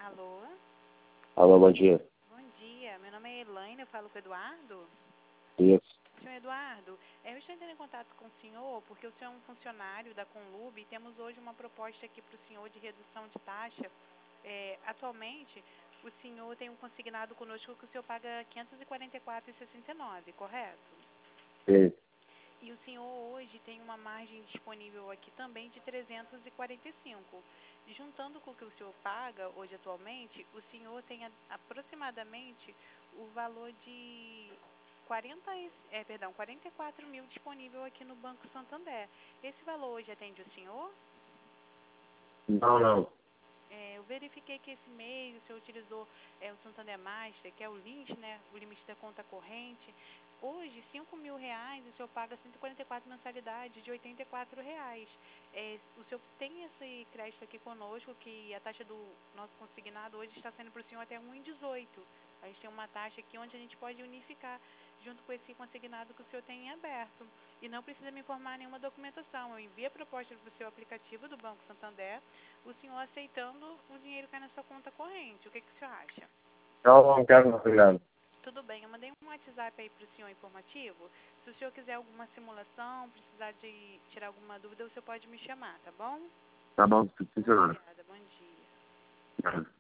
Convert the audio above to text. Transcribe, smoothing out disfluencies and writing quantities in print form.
Alô? Alô, bom dia. Bom dia, meu nome é Elaine, eu falo com o Eduardo. Isso. Senhor Eduardo, eu estou entrando em contato com o senhor porque o senhor é um funcionário da Conlub e temos hoje uma proposta aqui para o senhor de redução de taxa. Atualmente, o senhor tem um consignado conosco que o senhor paga R$ 544,69, correto? Sim. E o senhor hoje tem uma margem disponível aqui também de 345. Juntando com o que o senhor paga hoje atualmente, o senhor tem aproximadamente o valor de 44 mil disponível aqui no Banco Santander. Esse valor hoje atende o senhor? Não. Eu verifiquei que esse mês o senhor utilizou o Santander Master, que é o limite, né, o limite da conta corrente. Hoje, R$ 5.000, o senhor paga 144 mensalidades de R$ 84. O senhor tem esse crédito aqui conosco, que a taxa do nosso consignado hoje está sendo para o senhor até 1,18. A gente tem uma taxa aqui onde a gente pode unificar junto com esse consignado que o senhor tem em aberto. E não precisa me informar nenhuma documentação. Eu envio a proposta para o seu aplicativo do Banco Santander, o senhor aceitando, o dinheiro cai na sua conta corrente. O que o senhor acha? Não quero, obrigado. Tudo bem, eu mandei um WhatsApp aí para o senhor informativo. Se o senhor quiser alguma simulação, precisar de tirar alguma dúvida, o senhor pode me chamar, tá bom? Tá bom, sim, senhora. Obrigada, bom dia.